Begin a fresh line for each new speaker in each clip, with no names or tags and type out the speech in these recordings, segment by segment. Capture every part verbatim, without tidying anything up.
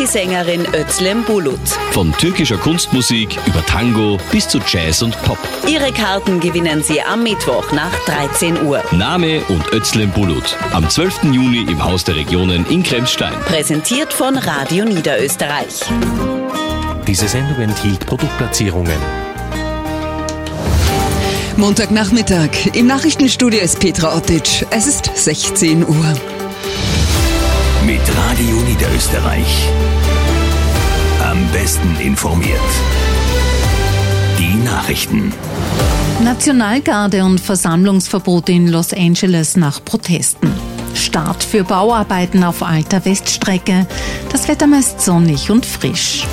die Sängerin Özlem Bulut.
Von türkischer Kunstmusik über Tango bis zu Jazz und Pop.
Ihre Karten gewinnen Sie am Mittwoch nach dreizehn Uhr.
Name und Özlem Bulut. Am zwölften Juni im Haus der Regionen in Kremsstein.
Präsentiert von Radio Niederösterreich.
Diese Sendung enthielt Produktplatzierungen.
Montagnachmittag. Im Nachrichtenstudio ist Petra Ottic. Es ist sechzehn Uhr.
Mit Radio Niederösterreich. Am besten informiert. Die Nachrichten.
Nationalgarde und Versammlungsverbote in Los Angeles nach Protesten. Start für Bauarbeiten auf alter Weststrecke. Das Wetter meist sonnig und frisch.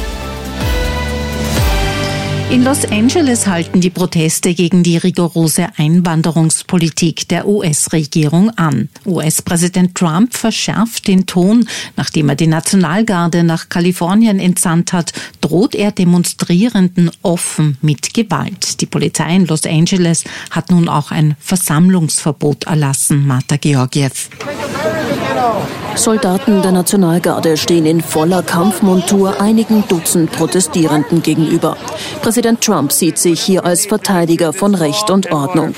In Los Angeles halten die Proteste gegen die rigorose Einwanderungspolitik der U S-Regierung an. U S-Präsident Trump verschärft den Ton. Nachdem er die Nationalgarde nach Kalifornien entsandt hat, droht er Demonstrierenden offen mit Gewalt. Die Polizei in Los Angeles hat nun auch ein Versammlungsverbot erlassen. Martha Georgiev.
Soldaten der Nationalgarde stehen in voller Kampfmontur einigen Dutzend Protestierenden gegenüber. Präsident Trump sieht sich hier als Verteidiger von Recht und Ordnung.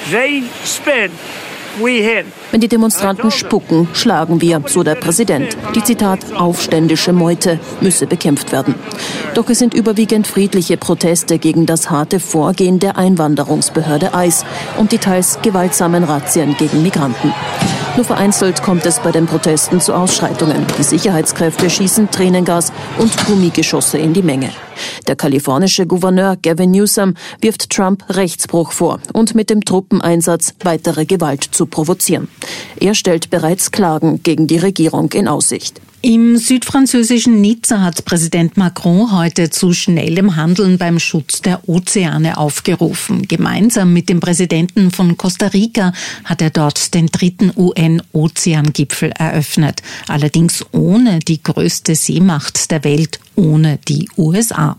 Wenn die Demonstranten spucken, schlagen wir, so der Präsident. Die, Zitat, aufständische Meute müsse bekämpft werden. Doch es sind überwiegend friedliche Proteste gegen das harte Vorgehen der Einwanderungsbehörde ICE und die teils gewaltsamen Razzien gegen Migranten. Nur vereinzelt kommt es bei den Protesten zu Ausschreitungen. Die Sicherheitskräfte schießen Tränengas und Gummigeschosse in die Menge. Der kalifornische Gouverneur Gavin Newsom wirft Trump Rechtsbruch vor und mit dem Truppeneinsatz weitere Gewalt zu provozieren. Er stellt bereits Klagen gegen die Regierung in Aussicht.
Im südfranzösischen Nizza hat Präsident Macron heute zu schnellem Handeln beim Schutz der Ozeane aufgerufen. Gemeinsam mit dem Präsidenten von Costa Rica hat er dort den dritten U N-Ozeangipfel eröffnet. Allerdings ohne die größte Seemacht der Welt, ohne die U S A.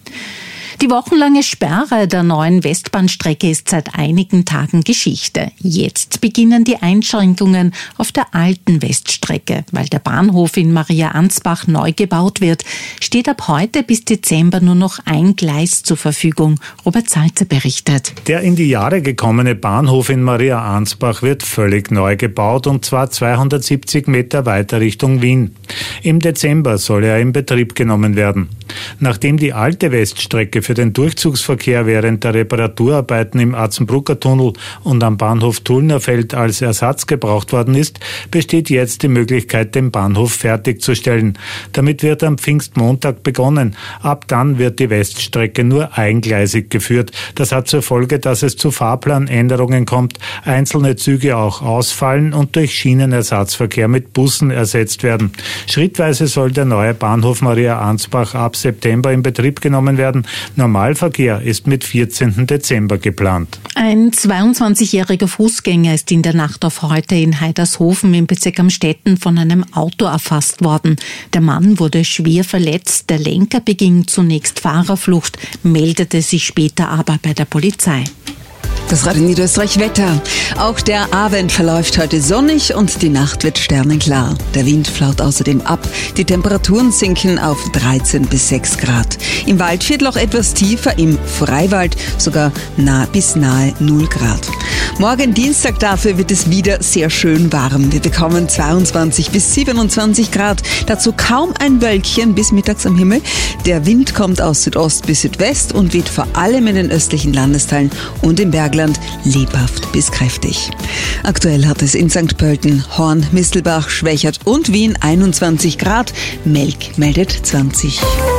Die wochenlange Sperre der neuen Westbahnstrecke ist seit einigen Tagen Geschichte. Jetzt beginnen die Einschränkungen auf der alten Weststrecke. Weil der Bahnhof in Maria Ansbach neu gebaut wird, steht ab heute bis Dezember nur noch ein Gleis zur Verfügung. Robert Salzer berichtet.
Der in die Jahre gekommene Bahnhof in Maria Ansbach wird völlig neu gebaut, und zwar zweihundertsiebzig Meter weiter Richtung Wien. Im Dezember soll er in Betrieb genommen werden. Nachdem die alte Weststrecke für den Durchzugsverkehr während der Reparaturarbeiten im Atzenbrucker Tunnel und am Bahnhof Tullnerfeld als Ersatz gebraucht worden ist, besteht jetzt die Möglichkeit, den Bahnhof fertigzustellen. Damit wird am Pfingstmontag begonnen. Ab dann wird die Weststrecke nur eingleisig geführt. Das hat zur Folge, dass es zu Fahrplanänderungen kommt, einzelne Züge auch ausfallen und durch Schienenersatzverkehr mit Bussen ersetzt werden. Schrittweise soll der neue Bahnhof Maria Ansbach ab September in Betrieb genommen werden. Normalverkehr ist mit vierzehnten Dezember geplant.
Ein zweiundzwanzigjähriger Fußgänger ist in der Nacht auf heute in Heidershofen im Bezirk Amstetten von einem Auto erfasst worden. Der Mann wurde schwer verletzt. Der Lenker beging zunächst Fahrerflucht, meldete sich später aber bei der Polizei.
Das Radio Niederösterreich Wetter. Auch der Abend verläuft heute sonnig und die Nacht wird sternenklar. Der Wind flaut außerdem ab. Die Temperaturen sinken auf dreizehn bis sechs Grad. Im Waldviertel auch etwas tiefer, im Freiwald sogar nah bis nahe null Grad. Morgen Dienstag dafür wird es wieder sehr schön warm. Wir bekommen zweiundzwanzig bis siebenundzwanzig Grad. Dazu kaum ein Wölkchen bis mittags am Himmel. Der Wind kommt aus Südost bis Südwest und weht vor allem in den östlichen Landesteilen und im Bergland lebhaft bis kräftig. Aktuell hat es in Sankt Pölten, Horn, Mistelbach, Schwächert und Wien einundzwanzig Grad. Melk meldet zwanzig.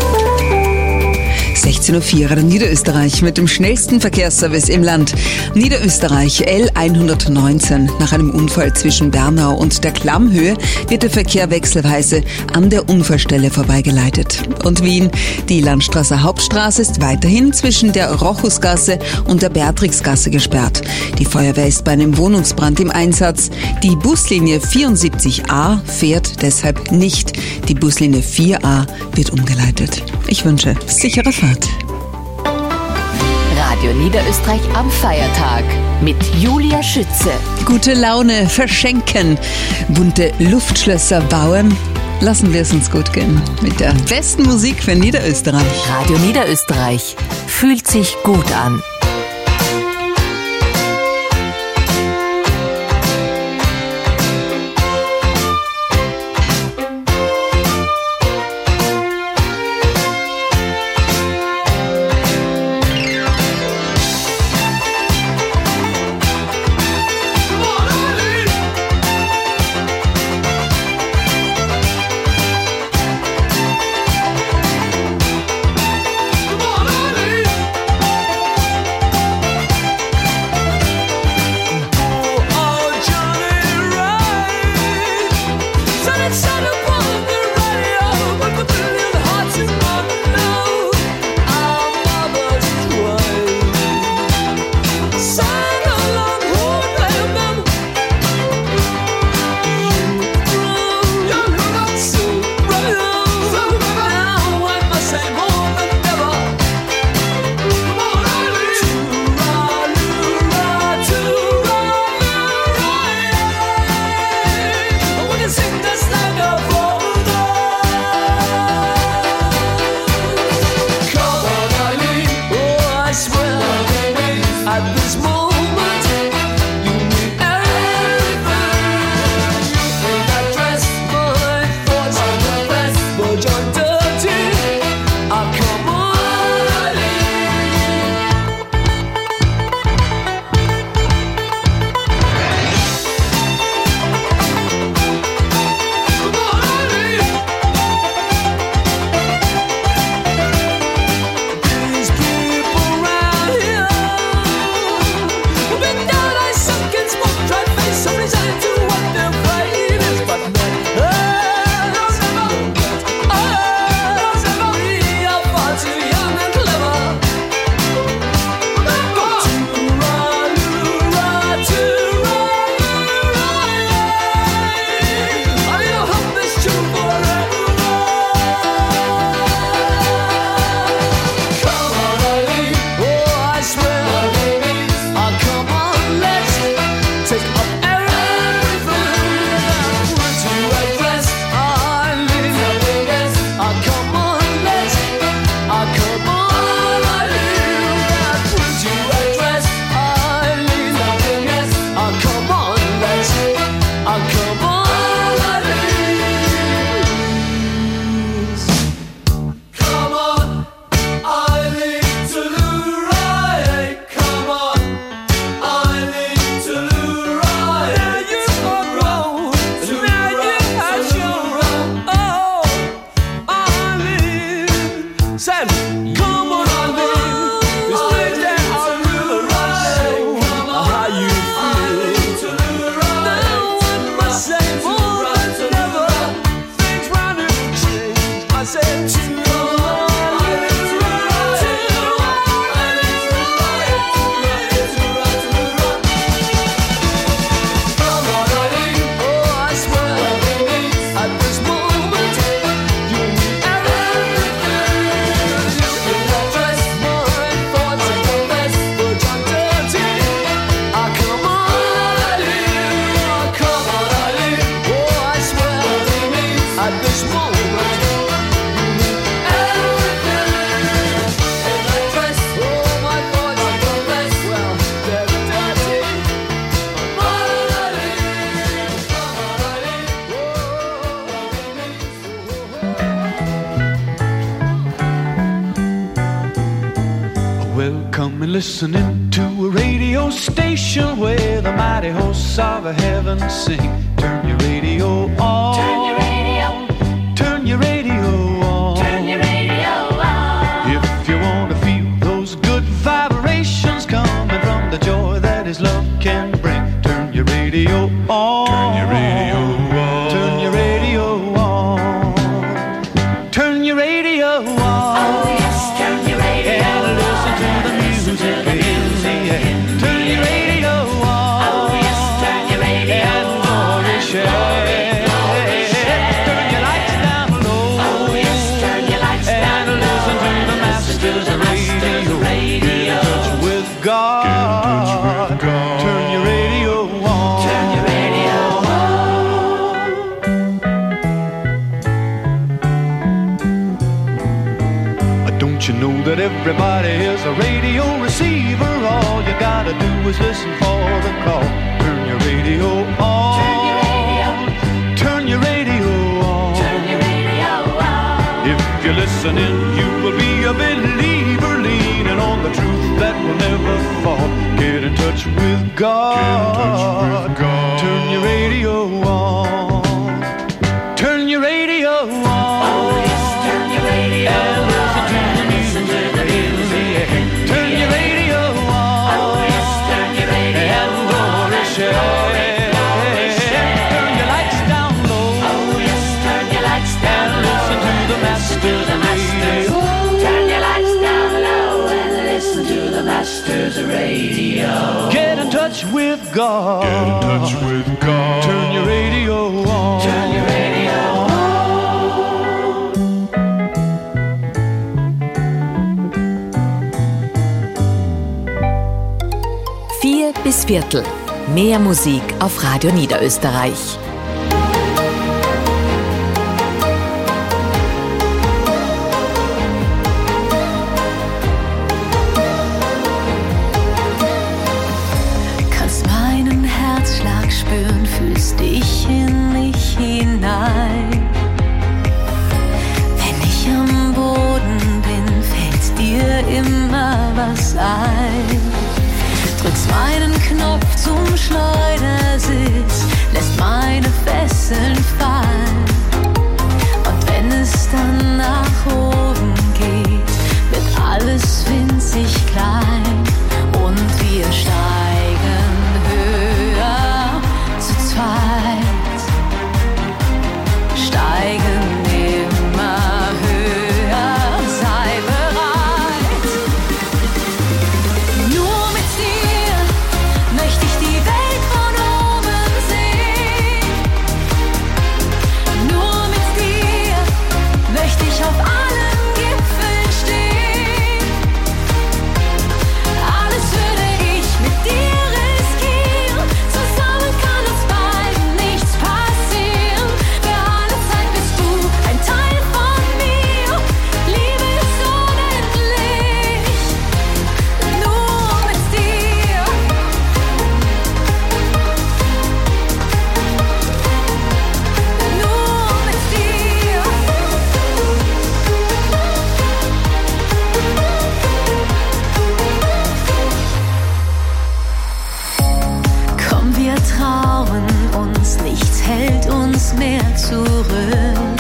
sechzehn Uhr vier in Niederösterreich mit dem schnellsten Verkehrsservice im Land. Niederösterreich L hundertneunzehn. Nach einem Unfall zwischen Bernau und der Klammhöhe wird der Verkehr wechselweise an der Unfallstelle vorbeigeleitet. Und Wien, die Landstraße Hauptstraße ist weiterhin zwischen der Rochusgasse und der Beatrixgasse gesperrt. Die Feuerwehr ist bei einem Wohnungsbrand im Einsatz. Die Buslinie vierundsiebzig a fährt deshalb nicht. Die Buslinie vier a wird umgeleitet. Ich wünsche sichere Fahrt.
Radio Niederösterreich am Feiertag mit Julia Schütze.
Gute Laune verschenken, bunte Luftschlösser bauen, Lassen wir es uns gut gehen mit der besten Musik für Niederösterreich.
Radio Niederösterreich fühlt sich gut an.
Listening to a radio station where the mighty hosts of heaven sing. Turn your radio on. Turn your radio. Turn your radio on. Turn your radio on. If you want to feel those good vibrations coming from the joy that His love can bring, turn your radio on. Turn your radio on. Turn your radio on. Turn your radio on.
Oh yes, turn your radio
and
on.
Listen to the music in the air. Turn your radio on.
Oh yes, turn your radio
and
on.
glory share.
Glory, glory share.
Don't you know that everybody is a radio receiver? All you gotta do is listen for the call. Turn your radio on. Turn your radio. Turn your radio on. Turn your radio on. If you're listening, you will be a believer, leaning on the truth that will never fall. Get in touch with God. Get in touch with God. Turn your radio on. Turn your radio on. Oh yes, turn your radio on. And listen to the music. Turn your radio on. Oh yes, turn your radio on. And glory share. Turn your lights down low. Oh yes, turn your lights down low. And listen to the Master's radio. Turn your lights down low and listen to the Master's radio. Get in touch with God. Get in touch with God. Turn your radio on. Turn your radio on.
Vier bis Viertel. Mehr Musik auf Radio Niederösterreich.
Kannst meinen Herzschlag spüren, fühlst dich in mich hinein. Wenn ich am Boden bin, fällt dir immer was ein. Drückst meinen Knopf zum Schleudersitz, lässt meine Fesseln fallen. Und wenn es dann nach oben geht, wird alles winzig klein. Und wir steigen höher zu zweit, steigen immer höher, sei bereit. Nur mit dir möchte ich die Welt von oben sehen. Nur mit dir möchte ich auf allen Gipfeln stehen. Alles würde ich mit dir riskieren. Zusammen kann uns beiden nichts passieren. Für alle Zeit bist du ein Teil von mir. Liebe ist unendlich. Nur mit dir. Nur mit dir. Komm, wir trauen uns, nichts hält uns mehr zurück.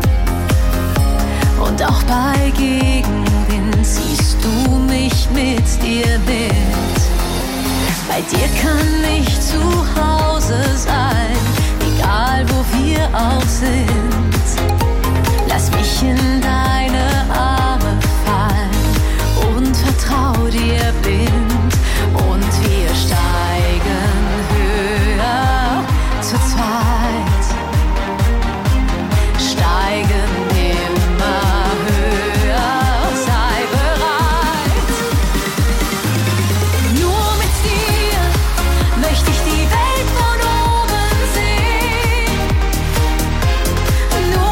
Und auch bei Gegenwind ziehst du mich mit dir mit. Bei dir kann ich zu Hause sein, egal wo wir auch sind. Lass mich in deine Arme fallen und vertrau dir blind. Und wir steigen höher zu zweit, steigen immer höher, sei bereit. Nur mit dir möchte ich die Welt von oben sehen. Nur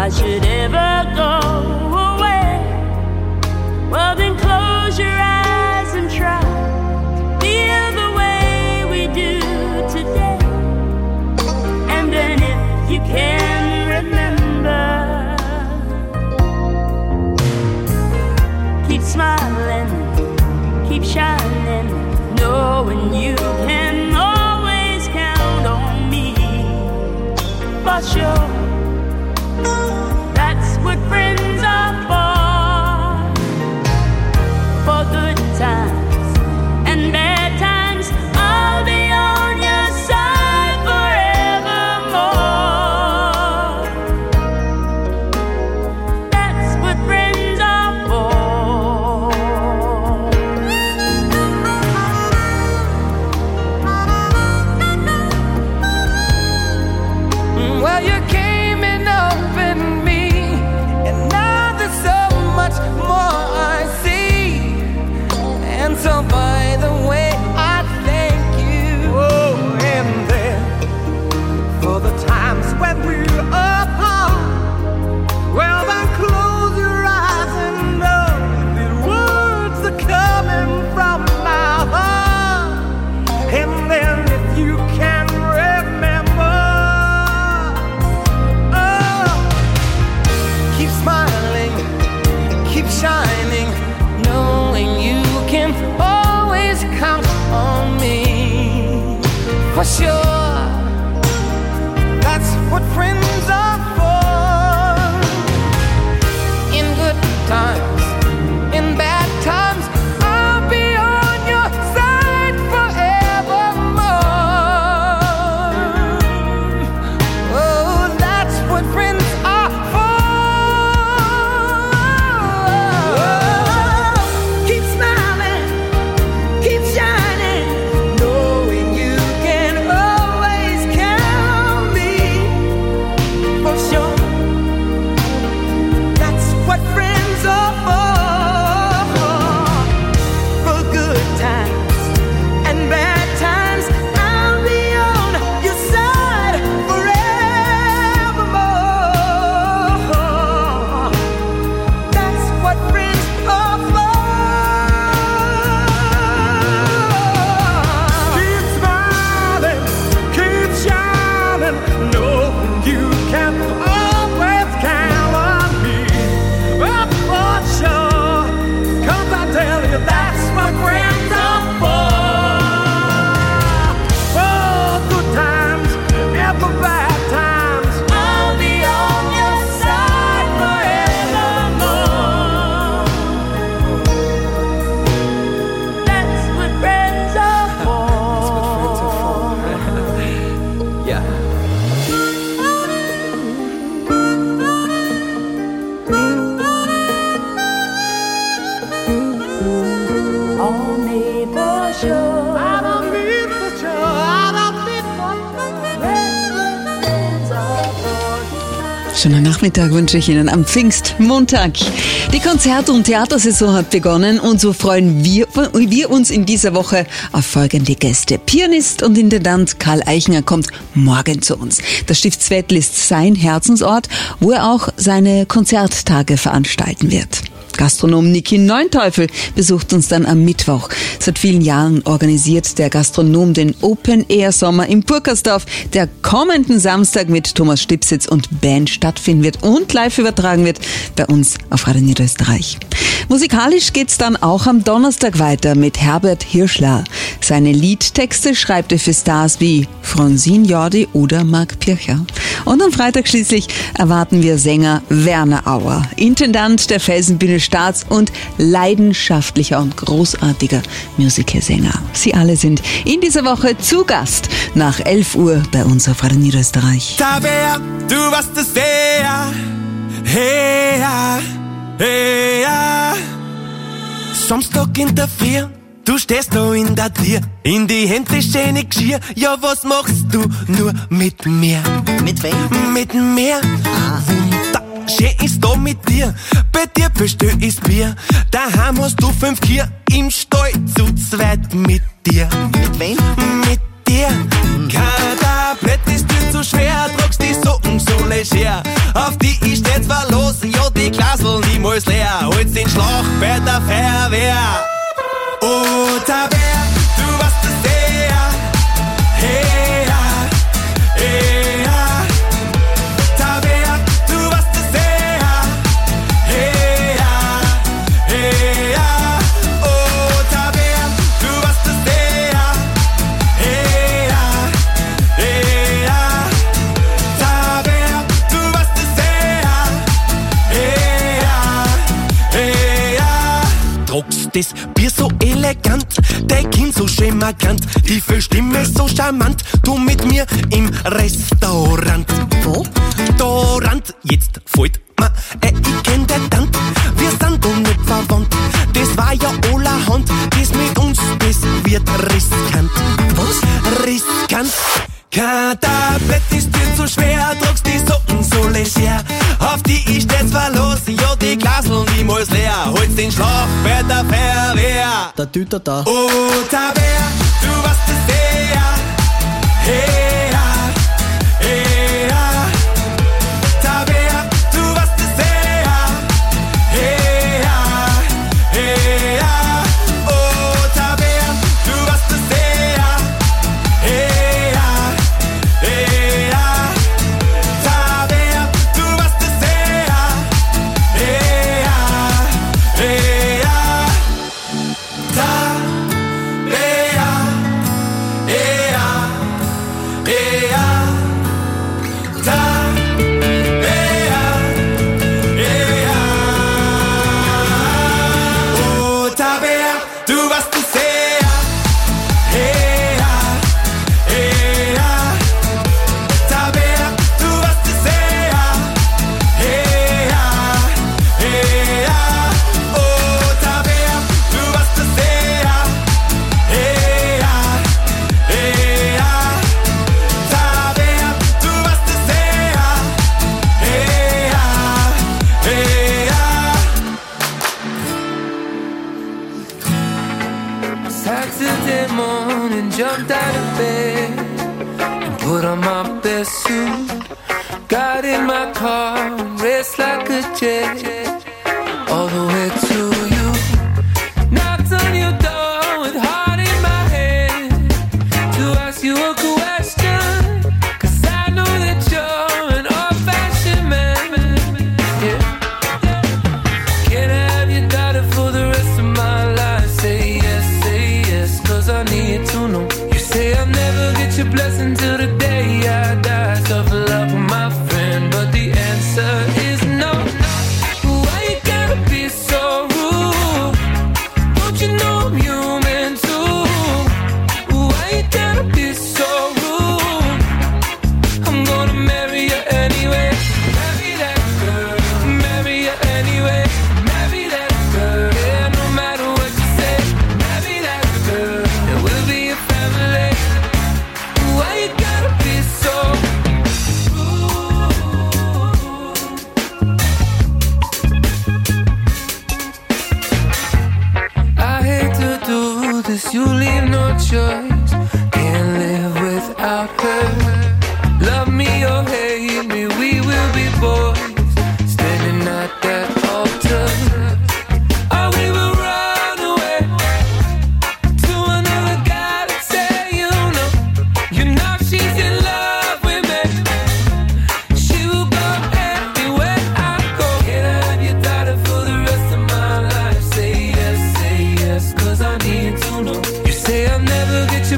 I should ever go away, well then close your eyes and try to feel the way we do today. And then if you can remember, keep smiling, keep shining, knowing you can always count on me. For sure, that's what friends are for. For good times and bad times, I'll be on your side forevermore. That's what friends are for.
Well, you came in open me, and now there's so much more I see. And so by the way, I thank you. Oh, and then for the times when we were apart, well then close your eyes and know the words are coming from my heart. And then if you can remember, oh, keep smiling, keep shining, knowing you can always count on me. For sure, that's what friends are for. In good times, in bad times, I'll be on your side forevermore. Oh, that's what friends are for. Keep smiling, keep shining, knowing you can always count me. For sure, that's what friends are for. For good times and bad times, I'll be on your side forevermore. That's what friends are for. Keep smiling, keep shining, knowing you can always count on me. Oh, for sure, 'cause I tell you that's what friends are for. For good times and for bad times, I'll be on your side forevermore. That's what friends are for. Yeah. On me for sure. I don't need for sure. I don't need for sure. That's what friends are for.
Schönen Nachmittag wünsche ich Ihnen am Pfingstmontag. Die Konzert- und Theatersaison hat begonnen und so freuen wir, wir uns in dieser Woche auf folgende Gäste. Pianist und Intendant Karl Eichinger kommt morgen zu uns. Das Stift Zwettl ist sein Herzensort, wo er auch seine Konzerttage veranstalten wird. Gastronom Niki Neunteufel besucht uns dann am Mittwoch. Seit vielen Jahren organisiert der Gastronom den Open-Air-Sommer im Burkersdorf, der kommenden Samstag mit Thomas Stipsitz und Band stattfinden wird und live übertragen wird bei uns auf Radio Niederösterreich. Musikalisch geht's dann auch am Donnerstag weiter mit Herbert Hirschler. Seine Liedtexte schreibt er für Stars wie Francine Jordi oder Marc Pircher. Und am Freitag schließlich erwarten wir Sänger Werner Auer, Intendant der Felsenbühne Staats und leidenschaftlicher und großartiger Musicalsänger. Sie alle sind in dieser Woche zu Gast nach elf Uhr bei uns auf Radio Niederösterreich.
Tabea, du warst es der, hey, ja, hey, ja. Samstag in der Früh, du stehst da in der Tür, in die Hände schöne Geschirr, ja was machst du nur mit mir?
Mit wem?
Mit mir, ah. Wunderschön ist da mit dir, bei dir bestell ich's Bier, daheim hast du fünf Kier, im Stall zu zweit mit dir.
Mit wem?
Mit dir, kein Tablett ist dir zu schwer, tragst die Socken so leger. Auf die ich steh zwar los, ja die Glasl niemals leer. Holt's den Schlag bei der Feuerwehr. Oh, Tabea, du warst es sehr. Hey, ja, hey, ja. Tabea, du warst es sehr. Hey, ja, hey, ja. Oh, Tabea, du warst es sehr. Hey, ja, hey, ja. Tabea, du warst es sehr. Hey, ja, hey, ja. Druckst das Bier so elegant, dein Kind so schön markant, die Stimme so charmant, du mit mir im Restaurant. Wo? Dorant, jetzt fällt mir ein, ich kenn den Tant, wir sind doch nicht verwandt, das war ja allerhand, das mit uns, das wird riskant. Was? Riskant. Kein Tablett ist dir zu schwer, druckst die Socken so leger. Auf die ich steh zwar los, ja die Glasl niemals leer. Holt's den Schlag bei der Feuerwehr.
Da tüter da.
Oh, Tabea, du warst es sehr. Hey, ja, hey, ja. Tabea, du warst es sehr. Hey, ja, hey, ja. Oh, Tabea, du warst es sehr. Hey, ja, hey, ja. Tabea, du warst es sehr. Hey, ja, hey, ja. Tabea, hey, ja, hey, ja. Tabea, hey, ja. Oh, Tabea, du warst es sehr. Hey, ja, hey, ja. Tabea, du warst es sehr. Hey, ja, hey, ja. Oh, Tabea, du warst es sehr. Hey, ja, hey, ja. Tabea, du warst es sehr. Hey, ja, hey, ja.
Saturday morning, jumped out of bed and put on my best suit. Got in my car and raced like a jet all the way to you. Knocked on your door with heart in my hand to ask you a question, 'cause I know that you're an old-fashioned man. Yeah. Can I have your daughter for the rest of my life? Say yes, say yes, 'cause I need to know. You say I'll never get your blessing till the day I die. Tough love with my friend, but the answer is no. Why you gotta be so rude? Don't you know I'm human too? Why you gotta be so rude? I'm gonna marry you anyway. Marry that girl. Marry you anyway. Marry that girl. Yeah, no matter what you say. Marry that girl. And we'll be a family. Why you gotta be so I hate to do this, you leave no choice. Can't live without her. Love me or hate me, we will be boys. Standing at that altar. Or we will run away to another guy that say you know. You know she's in love with me. She will go everywhere I go. Can I have your daughter for the rest of my life? Say yes, say yes, 'cause I need to know. You say I'll never get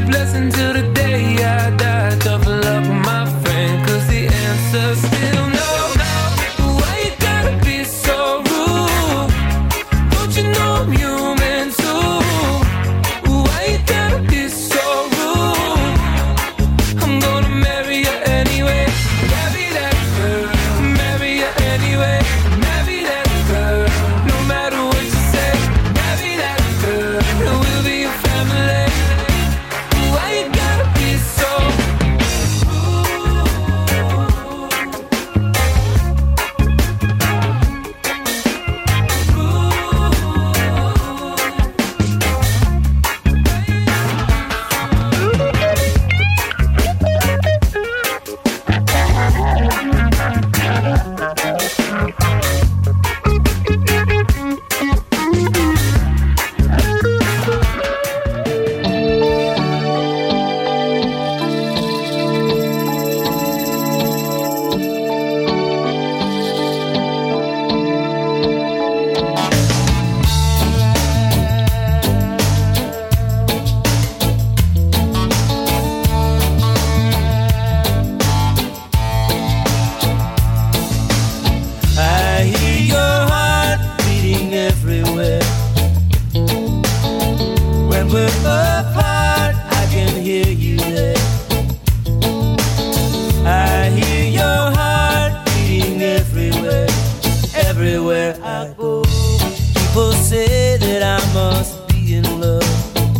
everywhere I go. People say that I must be in love.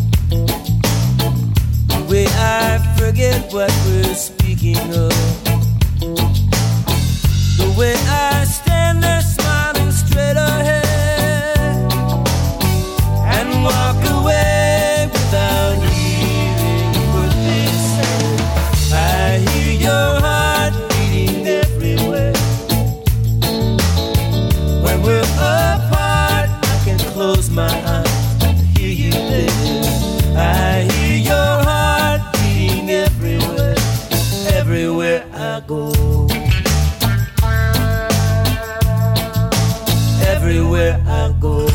The way I forget what we're speaking of. The way I stand there smiling straight ahead and walk away without hearing what they say. I hear your heart beating everywhere. When we're apart, I can close my eyes and hear you there. I hear your heart beating everywhere, everywhere I go. Everywhere I go.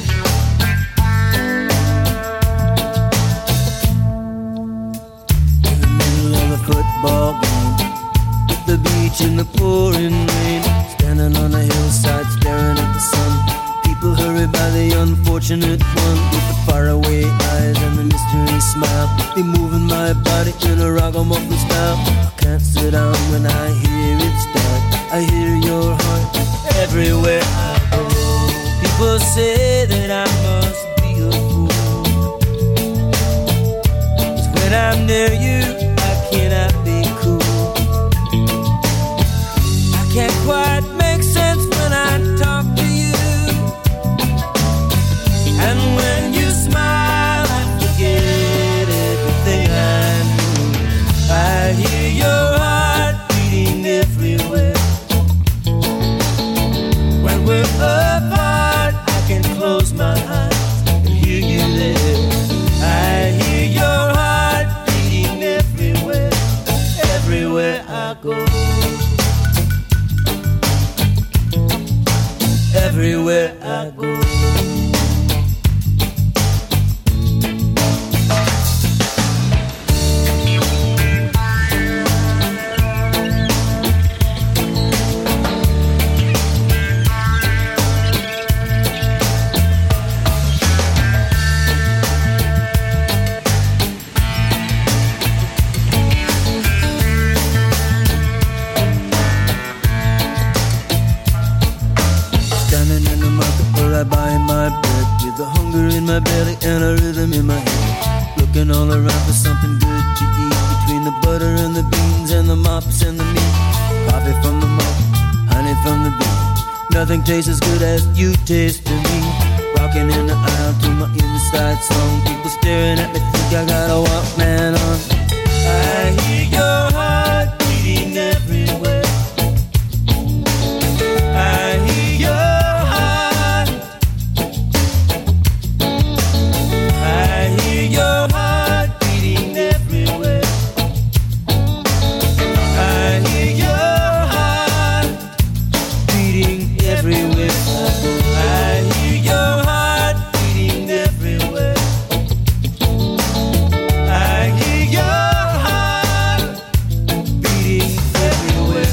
In the middle of a football game, at the beach in the pouring rain, standing on a hillside staring at the sun. People hurry by the unfortunate one with the faraway eyes and the mystery smile. They moving my body in a ragamuffin style. I can't sit down when I hear it start. I hear your heart everywhere I go. People say that I must be a fool, 'cause when I'm near you, I cannot be cool. I can't quite make sense when I talk to you, and when you smile, I forget everything I knew. I hear your heart beating everywhere. When we're apart, I can close my eyes and hear you there. I hear your heart beating everywhere, everywhere I go. Everywhere I go. I buy my bread with a hunger in my belly and a rhythm in my head. Looking all around for something good to eat, between the butter and the beans and the mops and the meat. Coffee from the mug, honey from the bee. Nothing tastes as good as you taste to me. Rocking in the aisle to my inside song. People staring at me think I got a Walkman on. I hear your heart beating everywhere. I hear your your heart beating everywhere. I hear your heart beating everywhere. I hear your heart beating everywhere. I hear your heart beating everywhere.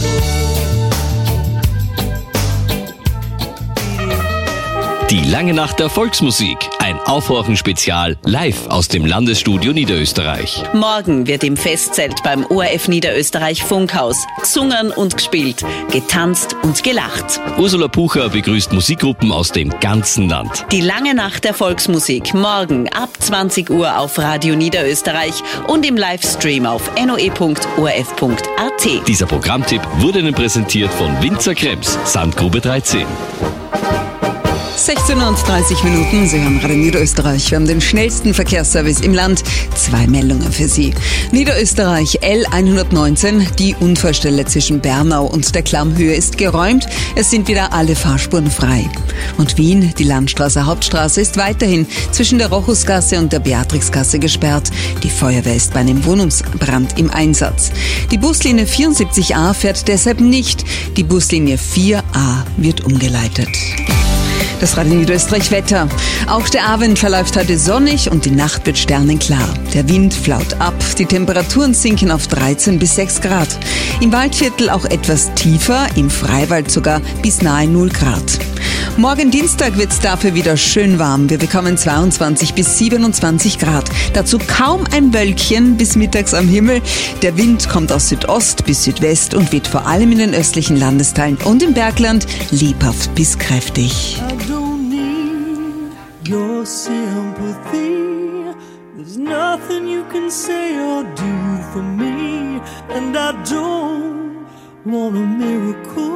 Die lange Nacht der Volksmusik. Ein Aufhorchen-Spezial live aus dem Landesstudio Niederösterreich.
Morgen wird im Festzelt beim O R F Niederösterreich Funkhaus gesungen und gespielt, getanzt und gelacht.
Ursula Pucher begrüßt Musikgruppen aus dem ganzen Land.
Die lange Nacht der Volksmusik morgen ab zwanzig Uhr auf Radio Niederösterreich und im Livestream auf n o e punkt o r f punkt a t.
Dieser Programmtipp wurde Ihnen präsentiert von Winzer Krebs, Sandgrube dreizehn.
sechzehn und dreißig Minuten, Sie hören Radio Niederösterreich. Wir haben den schnellsten Verkehrsservice im Land. Zwei Meldungen für Sie. Niederösterreich L hundertneunzehn, die Unfallstelle zwischen Bernau und der Klammhöhe ist geräumt. Es sind wieder alle Fahrspuren frei. Und Wien, die Landstraße Hauptstraße ist weiterhin zwischen der Rochusgasse und der Beatrixgasse gesperrt. Die Feuerwehr ist bei einem Wohnungsbrand im Einsatz. Die Buslinie vierundsiebzig a fährt deshalb nicht. Die Buslinie vier a wird umgeleitet. Das Radio Niederösterreich Wetter. Auch der Abend verläuft heute sonnig und die Nacht wird sternenklar. Der Wind flaut ab, die Temperaturen sinken auf dreizehn bis sechs Grad. Im Waldviertel auch etwas tiefer, im Freiwald sogar bis nahe null Grad. Morgen Dienstag wird es dafür wieder schön warm. Wir bekommen zweiundzwanzig bis siebenundzwanzig Grad. Dazu kaum ein Wölkchen bis mittags am Himmel. Der Wind kommt aus Südost bis Südwest und weht vor allem in den östlichen Landesteilen und im Bergland lebhaft bis kräftig.
I don't need your sympathy. There's nothing you can say or do for me. And I don't want a miracle.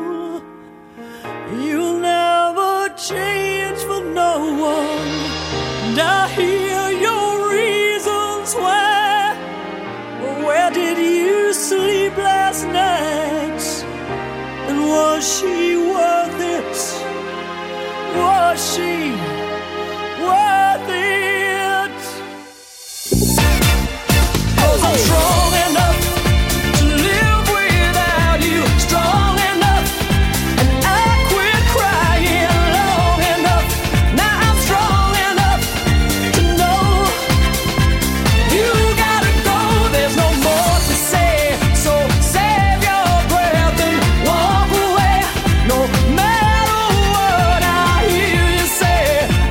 You'll never change for no one. And I hear your reasons why. Where did you sleep last night? And was she worth it? Was she worth it? 'Cause I'm strong enough to live without you. Strong enough, and I quit crying long enough. Now I'm strong enough to know you gotta go. There's no more to say. So save your breath and walk away. No matter what I hear you say,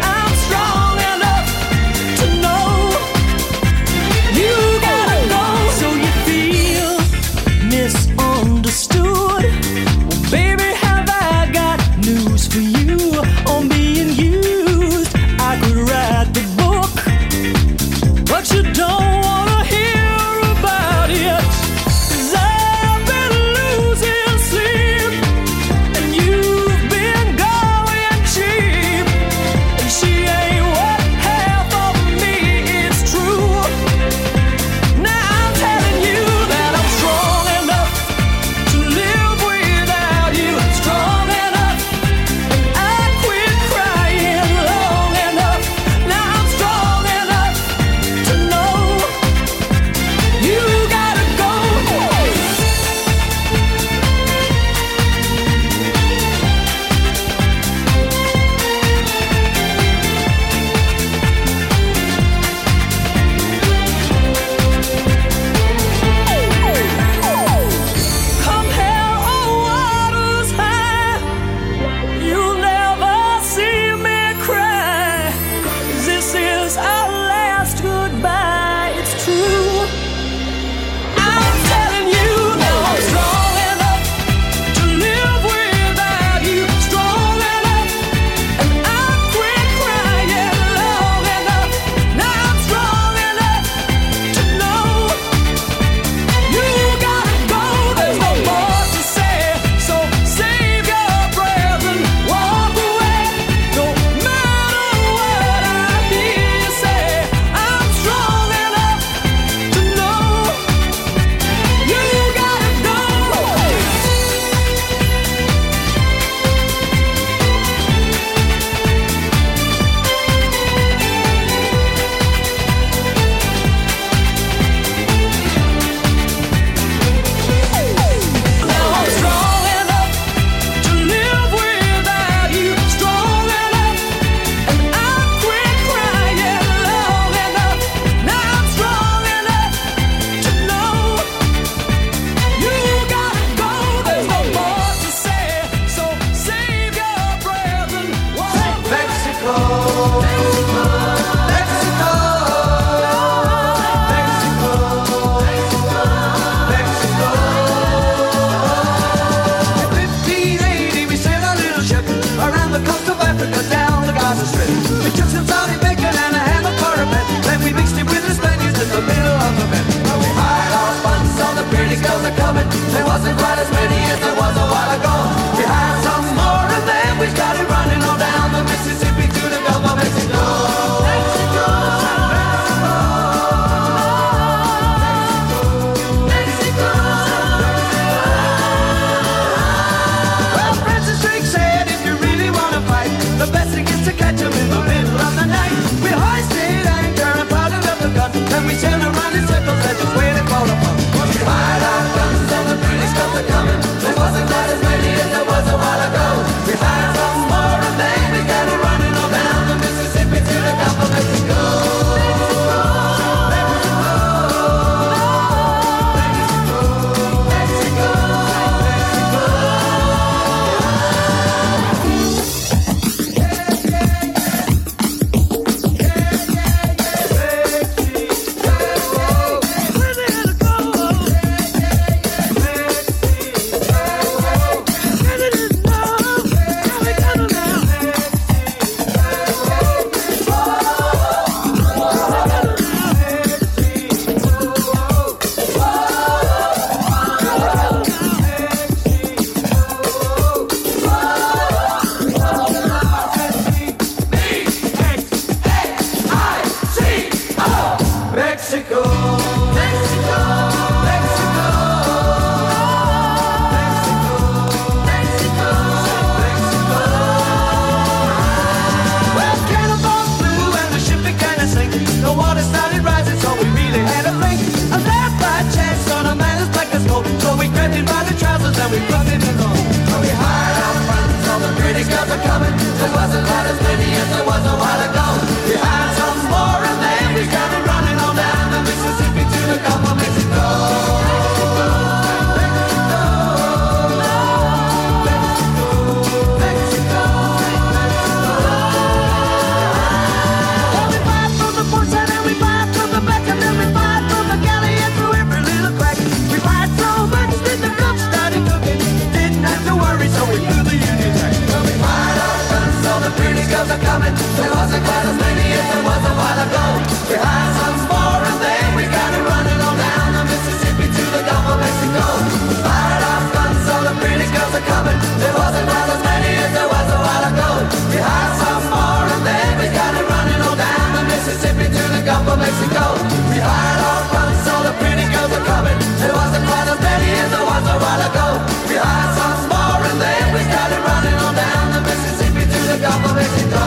There wasn't quite as many as there was a while ago. We hired some more and then we got it running on down the Mississippi to the Gulf of Mexico. We fired our guns so the pretty girls are coming. There wasn't quite as many as there was a while ago. We hired some more and then we got it running on down the Mississippi to the Gulf of Mexico. We hired our guns so the pretty girls are coming. There wasn't quite as many as there was a while ago. We hired some more and then we got it running on down the Mississippi to the Gulf of Mexico.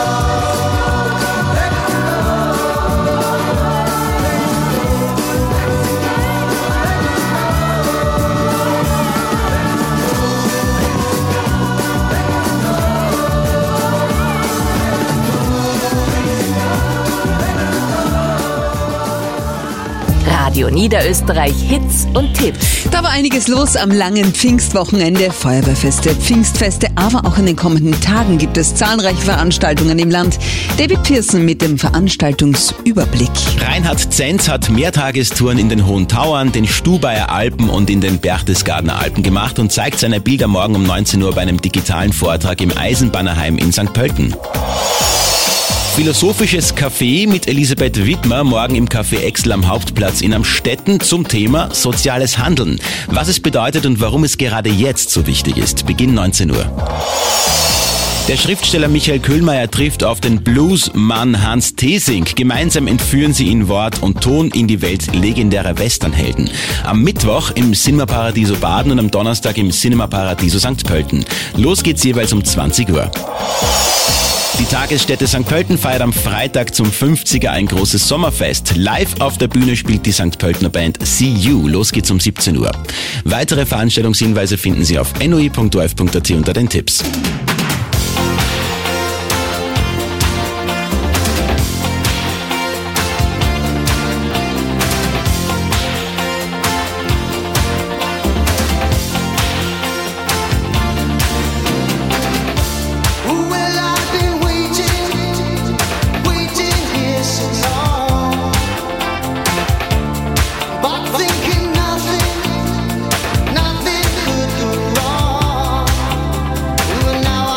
Radio Niederösterreich Hits und Tipps.
Da war einiges los am langen Pfingstwochenende, Feuerwehrfeste, Pfingstfeste, aber auch in den kommenden Tagen gibt es zahlreiche Veranstaltungen im Land. David Pearson mit dem Veranstaltungsüberblick.
Reinhard Zenz hat Mehrtagestouren in den Hohen Tauern, den Stubaier Alpen und in den Berchtesgadener Alpen gemacht und zeigt seine Bilder morgen um neunzehn Uhr bei einem digitalen Vortrag im Eisenbahnerheim in Sankt Pölten. Philosophisches Café mit Elisabeth Wittmer morgen im Café Exl am Hauptplatz in Amstetten zum Thema soziales Handeln. Was es bedeutet und warum es gerade jetzt so wichtig ist. Beginn neunzehn Uhr. Der Schriftsteller Michael Köhlmeier trifft auf den Bluesmann Hans Theesing. Gemeinsam entführen sie in Wort und Ton in die Welt legendärer Westernhelden. Am Mittwoch im Cinema Paradiso Baden und am Donnerstag im Cinema Paradiso Sankt Pölten. Los geht's jeweils um zwanzig Uhr. Die Tagesstätte Sankt Pölten feiert am Freitag zum fünfziger ein großes Sommerfest. Live auf der Bühne spielt die Sankt Pöltener Band See You. Los geht's um siebzehn Uhr. Weitere Veranstaltungshinweise finden Sie auf n o i punkt o r f punkt a t unter den Tipps.
Now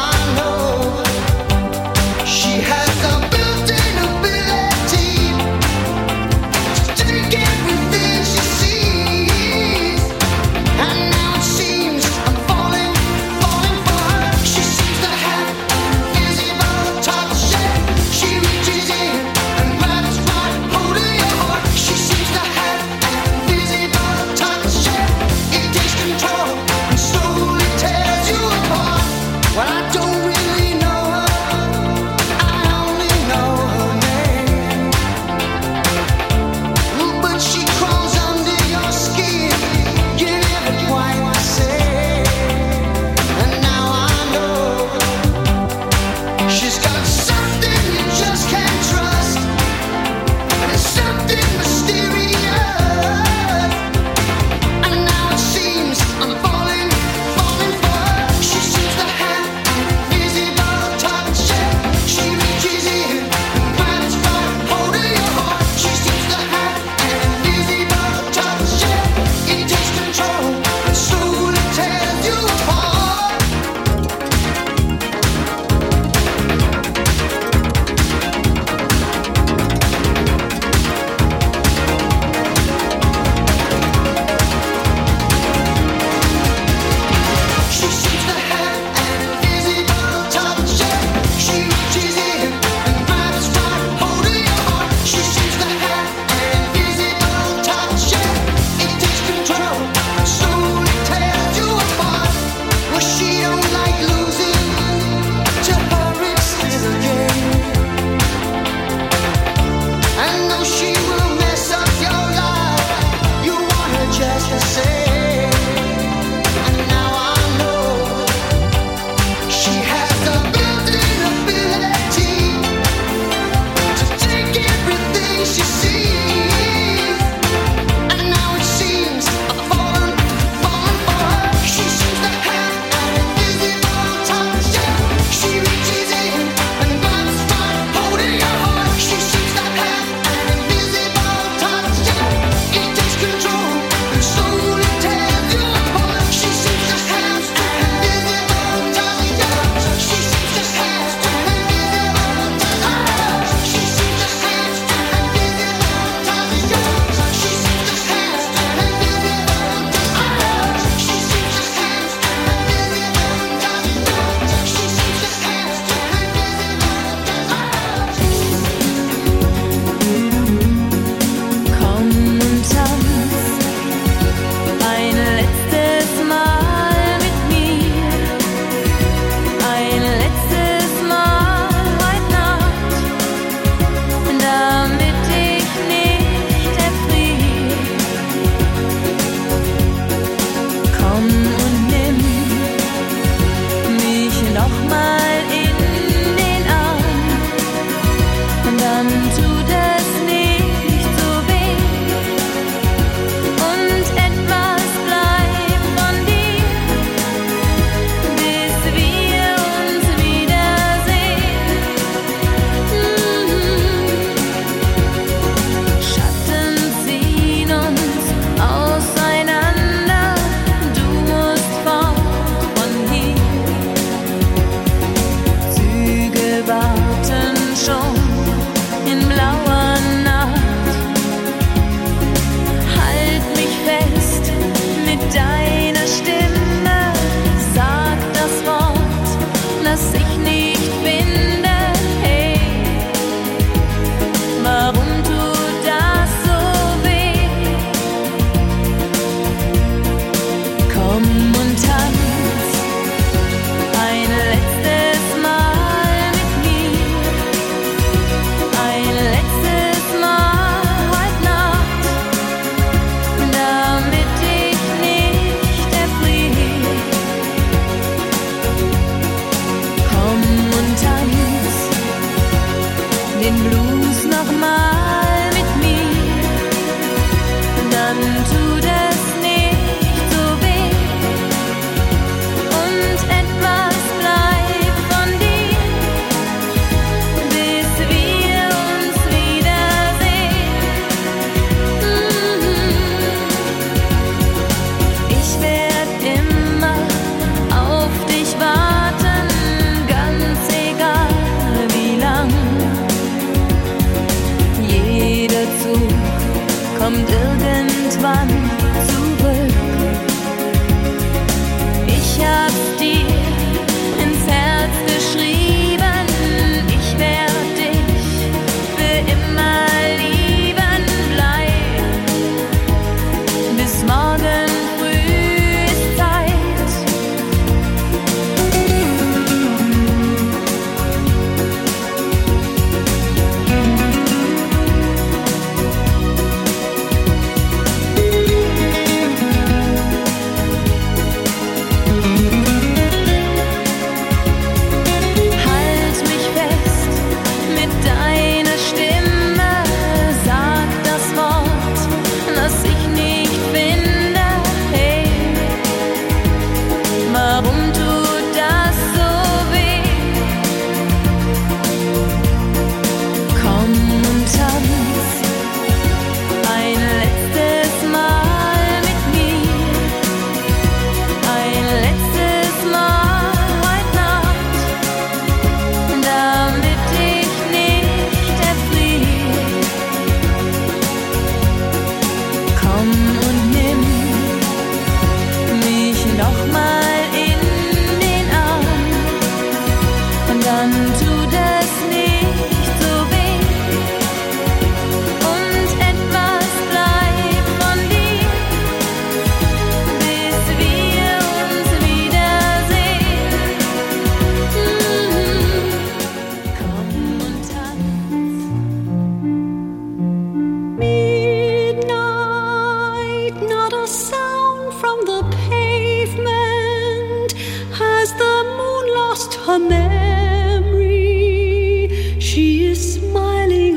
lost her memory. She is smiling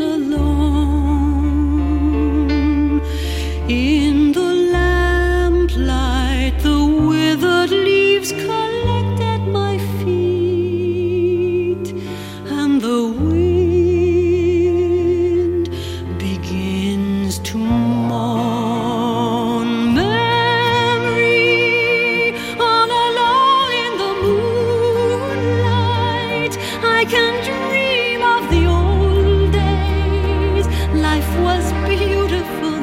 alone in the lamplight. The withered leaves collect at my feet, and the wind begins to mourn. Memory, all alone in the moonlight, I can dream of the old days. Life was beautiful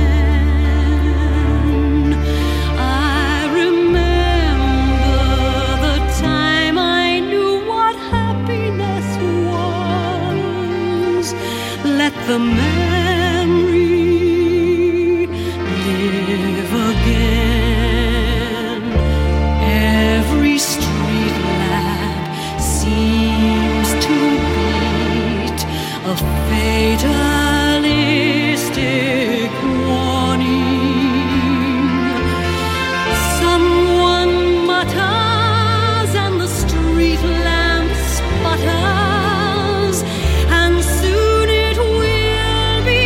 then. I remember the time I knew what happiness was. Let the memory live again. Every street lamp seems to beat a fatalistic warning. Someone mutters and the street lamp sputters, and soon it will be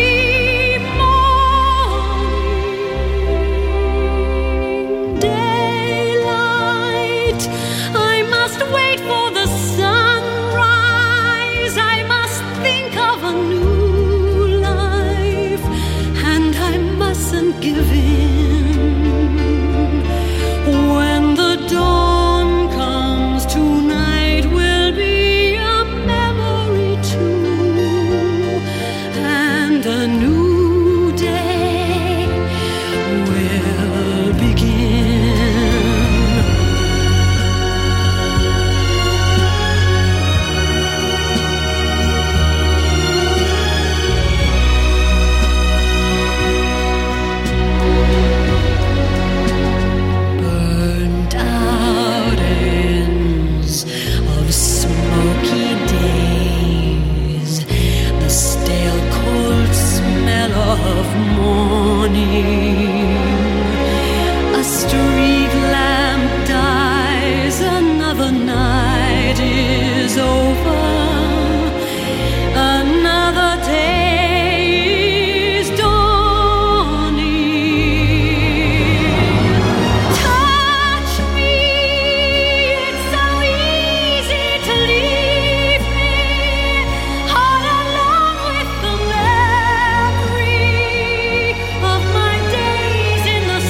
morning. Daylight, I must wait for the sunrise. I must think of a new life, and I mustn't give in. When the dawn comes, tonight will be a memory too, and a new day will begin. Burnt out ends of smoky days, the stale cold smell of morning. A street lamp dies, another night is over, another day is dawning. Touch me, it's so easy to leave me all alone with the memory of my days in the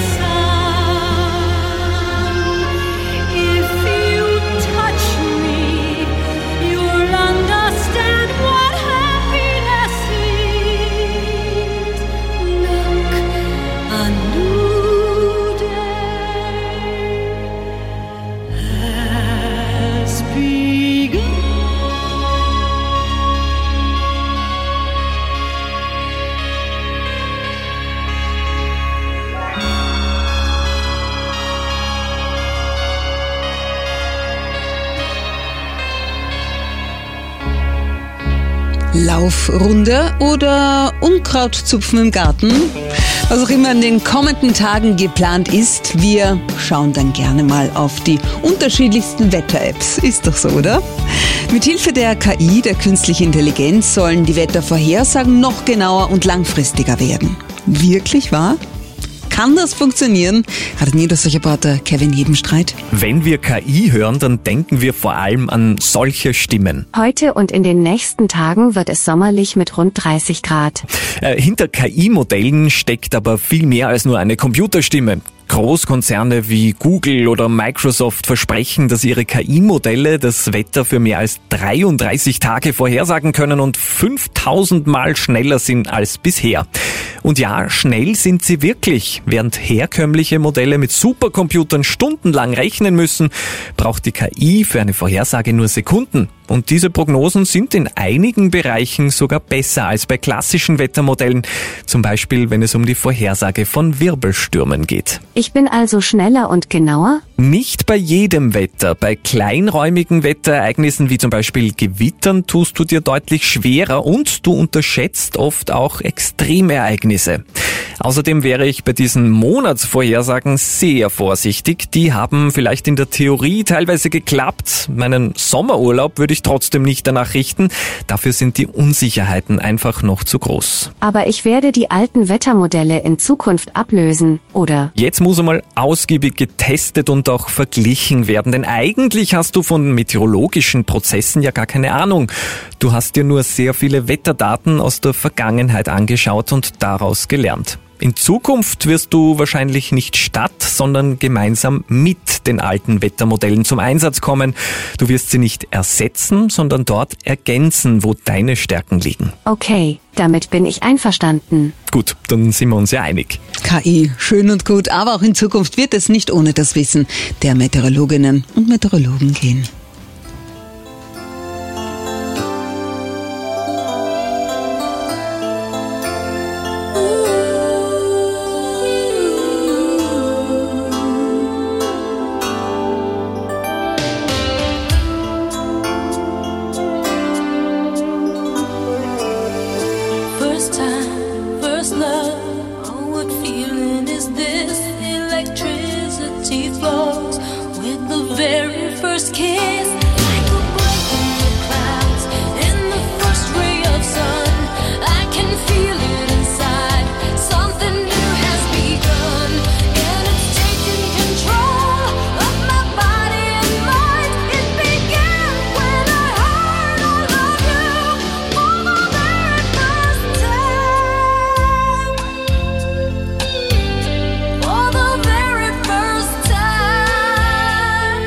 sun. If you touch me, you'll understand what happiness is. Look, a new day has begun.
Laufrunde oder Unkrautzupfen im Garten? Was auch immer in den kommenden Tagen geplant ist, wir schauen dann gerne mal auf die unterschiedlichsten Wetter-Apps. Ist doch so, oder? Mithilfe der K I, der künstlichen Intelligenz, sollen die Wettervorhersagen noch genauer und langfristiger werden. Wirklich wahr? Kann das funktionieren? Hat Niederösterreich-Reporter Kevin Hebenstreit.
Wenn wir K I hören, dann denken wir vor allem an solche Stimmen.
Heute und in den nächsten Tagen wird es sommerlich mit rund dreißig Grad.
Äh, hinter K I-Modellen steckt aber viel mehr als nur eine Computerstimme. Großkonzerne wie Google oder Microsoft versprechen, dass ihre K I-Modelle das Wetter für mehr als dreiunddreißig Tage vorhersagen können und fünftausend Mal schneller sind als bisher. Und ja, schnell sind sie wirklich. Während herkömmliche Modelle mit Supercomputern stundenlang rechnen müssen, braucht die K I für eine Vorhersage nur Sekunden. Und diese Prognosen sind in einigen Bereichen sogar besser als bei klassischen Wettermodellen, zum Beispiel wenn es um die Vorhersage von Wirbelstürmen geht.
Ich bin also schneller und genauer?
Nicht bei jedem Wetter. Bei kleinräumigen Wetterereignissen wie zum Beispiel Gewittern tust du dir deutlich schwerer und du unterschätzt oft auch Extremereignisse. Außerdem wäre ich bei diesen Monatsvorhersagen sehr vorsichtig. Die haben vielleicht in der Theorie teilweise geklappt. Meinen Sommerurlaub würde ich trotzdem nicht danach richten. Dafür sind die Unsicherheiten einfach noch zu groß.
Aber ich werde die alten Wettermodelle in Zukunft ablösen, oder?
Jetzt muss einmal ausgiebig getestet und auch verglichen werden, denn eigentlich hast du von meteorologischen Prozessen ja gar keine Ahnung. Du hast dir nur sehr viele Wetterdaten aus der Vergangenheit angeschaut und daraus gelernt. In Zukunft wirst du wahrscheinlich nicht statt, sondern gemeinsam mit den alten Wettermodellen zum Einsatz kommen. Du wirst sie nicht ersetzen, sondern dort ergänzen, wo deine Stärken liegen.
Okay, damit bin ich einverstanden.
Gut, dann sind wir uns ja einig.
K I, schön und gut, aber auch in Zukunft wird es nicht ohne das Wissen der Meteorologinnen und Meteorologen gehen.
First time, first love, oh what feeling is this? Electricity flows with the very first kiss. Like a break in the clouds, in the first ray of sun, I can feel it inside, something new has begun. And it's taking control of my body and mind. It began when I heard I love you for the very first time. For the very first time.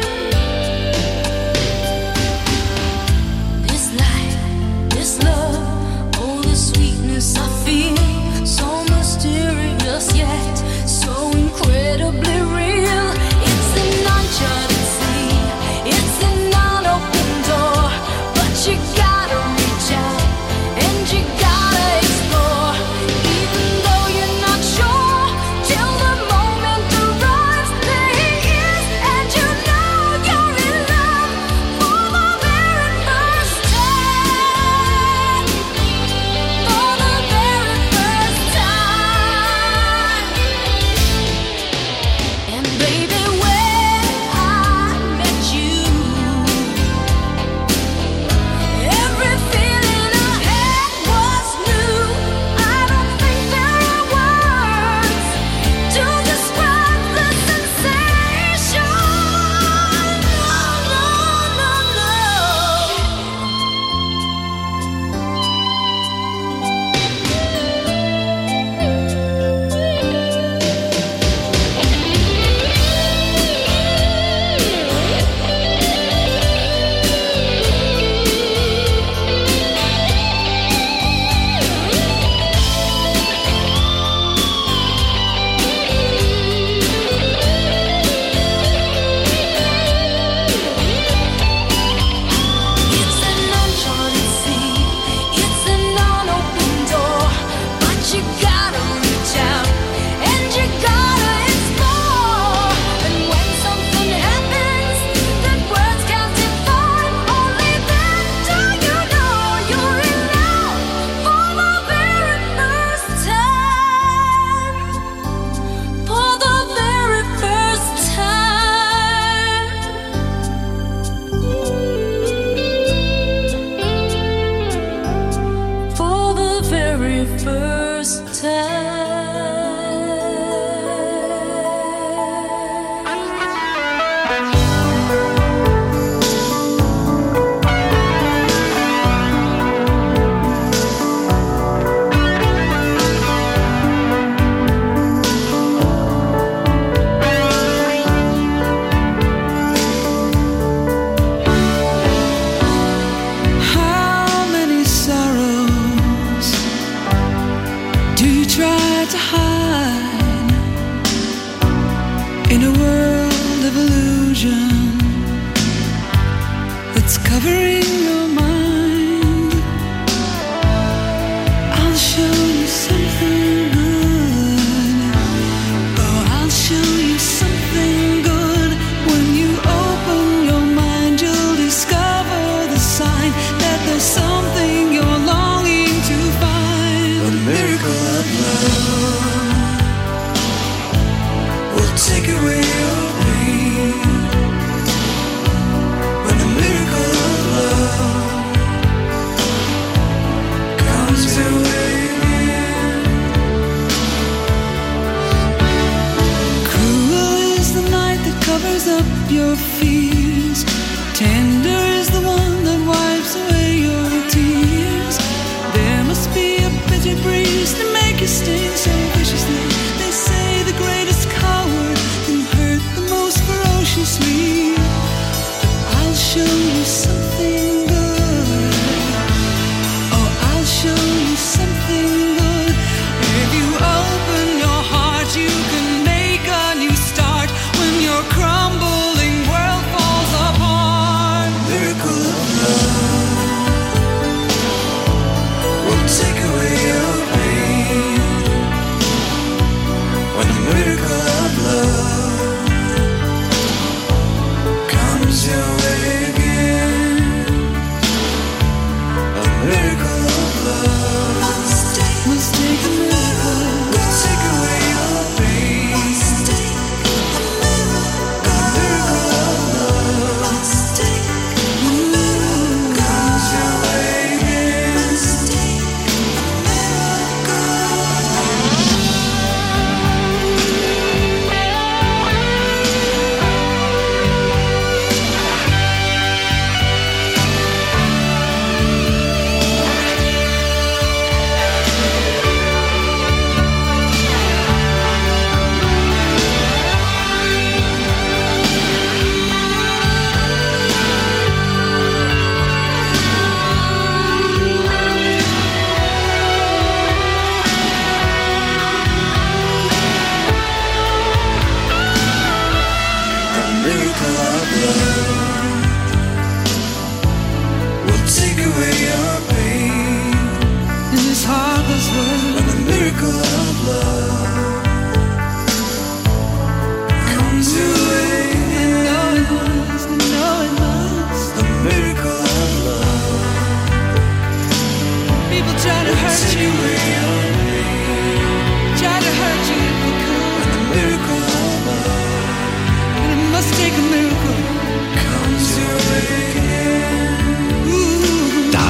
This life, this love, oh the sweetness I feel, so mysterious yet so incredibly real. It's an uncharted sea, it's an unopened door, but you gotta reach out and you gotta explore. Even though you're not sure, till the moment arrives, there he is, and you know you're in love for the very first time. For the very first time. And baby, when I met you, every feeling I had was new. I don't think there are words to describe the sensation. No, no, no, It's an uncharted sea, it's an unopened door, but you gotta reach out and you gotta explore. And when something happens that words can't define, only then do you know you're in love for the very first time. For the very first time. For the very first
How many sorrows do you try to hide in a world of illusion that's covering your mind? I'll show you something good. Oh, I'll show you something good. When you open your mind, you'll discover the sign that there's something you're longing to find. A miracle of love.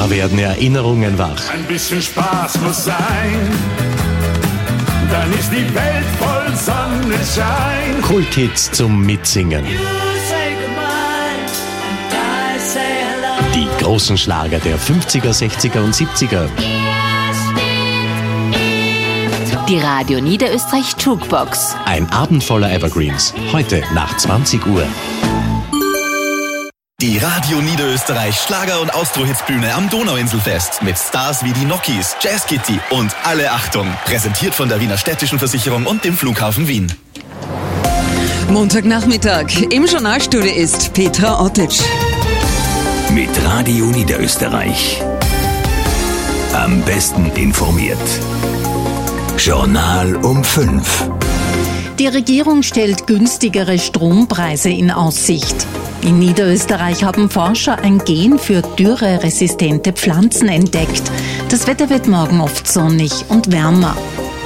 Da werden Erinnerungen wach.
Ein bisschen Spaß muss sein, dann ist die Welt voll Sonnenschein.
Kulthits zum Mitsingen. Die großen Schlager der fünfziger, sechziger und siebziger.
Die Radio Niederösterreich Jukebox.
Ein Abend voller Evergreens. Heute nach zwanzig Uhr.
Die Radio Niederösterreich Schlager- und Austro-Hitsbühne am Donauinselfest mit Stars wie die Nokis, Jazz Kitty und Alle Achtung. Präsentiert von der Wiener Städtischen Versicherung und dem Flughafen Wien.
Montagnachmittag. Im Journalstudio ist Petra Ottic.
Mit Radio Niederösterreich. Am besten informiert. Journal um fünf.
Die Regierung stellt günstigere Strompreise in Aussicht. In Niederösterreich haben Forscher ein Gen für dürreresistente Pflanzen entdeckt. Das Wetter wird morgen oft sonnig und wärmer.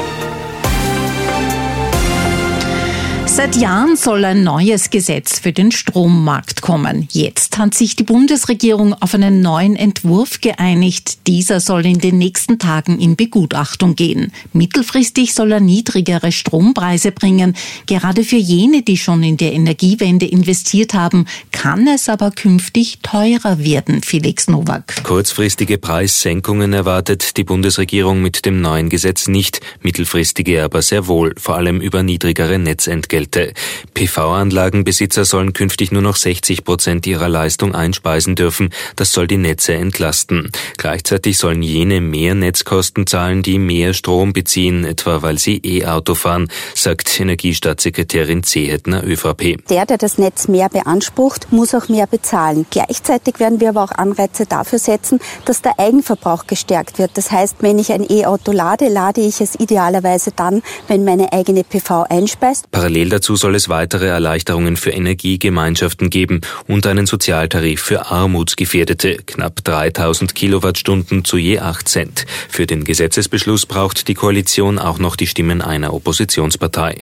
Seit Jahren soll ein neues Gesetz für den Strommarkt kommen. Jetzt hat sich die Bundesregierung auf einen neuen Entwurf geeinigt. Dieser soll in den nächsten Tagen in Begutachtung gehen. Mittelfristig soll er niedrigere Strompreise bringen. Gerade für jene, die schon in der Energiewende investiert haben, kann es aber künftig teurer werden. Felix Nowak.
Kurzfristige Preissenkungen erwartet die Bundesregierung mit dem neuen Gesetz nicht, mittelfristige aber sehr wohl, vor allem über niedrigere Netzentgelte. P V-Anlagenbesitzer sollen künftig nur noch sechzig Prozent ihrer Leistung einspeisen dürfen. Das soll die Netze entlasten. Gleichzeitig sollen jene mehr Netzkosten zahlen, die mehr Strom beziehen, etwa weil sie E-Auto fahren, sagt Energiestaatssekretärin Zehetner, ÖVP.
Der, der das Netz mehr beansprucht, muss auch mehr bezahlen. Gleichzeitig werden wir aber auch Anreize dafür setzen, dass der Eigenverbrauch gestärkt wird. Das heißt, wenn ich ein E-Auto lade, lade ich es idealerweise dann, wenn meine eigene P V einspeist.
Parallel dazu soll es weitere Erleichterungen für Energiegemeinschaften geben und einen Sozialtarif für Armutsgefährdete, knapp dreitausend Kilowattstunden zu je acht Cent. Für den Gesetzesbeschluss braucht die Koalition auch noch die Stimmen einer Oppositionspartei.